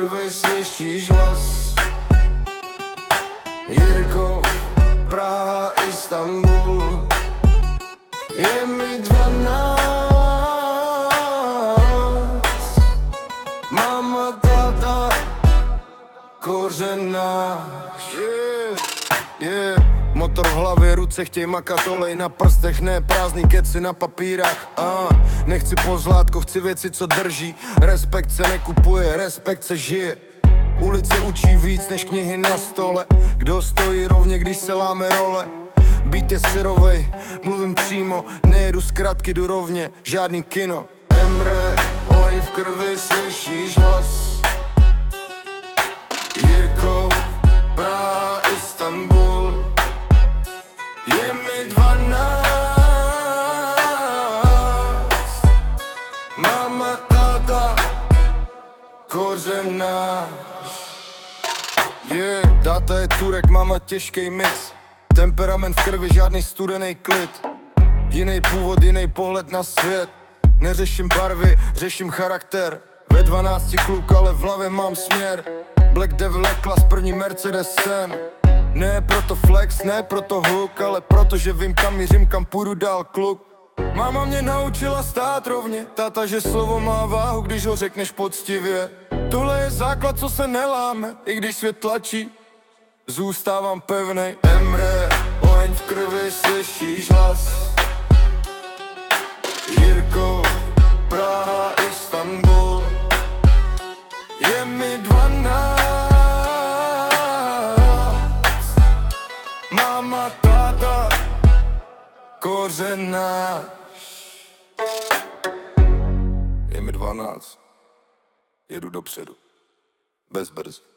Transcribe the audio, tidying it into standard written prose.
krvi slyšíš hlas. Jirko, Praha, Istanbul, je mi 12. Mama, táta, kořen náš. Yeah. Motor v hlavě, ruce chtěj makat, olej na prstech, ne prázdný keci na papírách. Nechci pozlátko, chci věci, co drží. Respekt se nekupuje, respekt se žije. Ulice učí víc než knihy na stole. Kdo stojí rovně, když se láme role. Beat je syrovej, mluvím přímo, nejedu zkratky, jdu rovně, žádný kino. Emre, olej v krvi, slyšíš hlas. Jirko, Praha, Istanbul, je mi 12. Mama, táta, kořen náš. Táta je Turek, máma těžkej mix. Temperament v krvi, žádný studený klid. Jiný původ, jiný pohled na svět. Neřeším barvy, řeším charakter. Ve 12 kluk, ale v hlavě mám směr. Black Devil Class, první Mercedes sen. Ne proto flex, ne proto hook, ale proto, že vím kam mířím, kam půjdu dál kluk. Máma mě naučila stát rovně, táta, že slovo má váhu, když ho řekneš poctivě. Tohle je základ, co se neláme, i když svět tlačí, zůstávám pevnej. Emre, oheň v krvi, slyšíš hlas. Jirko, Praha, Istanbul, je mi 12. Mama, táta, kořen náš. Je mi 12. Jedu dopředu, bez brzd.